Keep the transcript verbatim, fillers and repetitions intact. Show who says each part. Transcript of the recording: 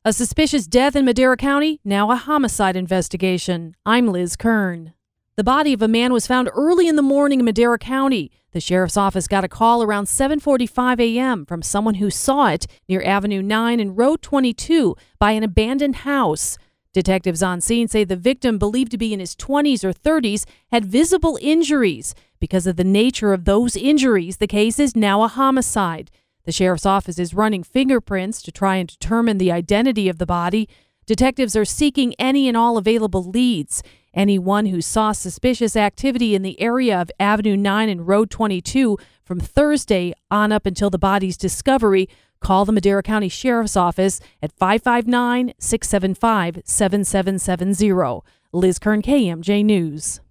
Speaker 1: A suspicious death in Madera County, now a homicide investigation. I'm Liz Kern. The body of a man was found early in the morning in Madera County. The sheriff's office got a call around seven forty-five a.m. from someone who saw it near Avenue nine and Road twenty-two by an abandoned house. Detectives on scene say the victim, believed to be in his twenties or thirties, had visible injuries. Because of the nature of those injuries, the case is now a homicide. The sheriff's office is running fingerprints to try and determine the identity of the body. Detectives are seeking any and all available leads. Anyone who saw suspicious activity in the area of Avenue nine and Road twenty-two from Thursday on up until the body's discovery, call the Madera County Sheriff's Office at five five nine, six seven five, seven seven seven zero. Liz Kern, K M J News.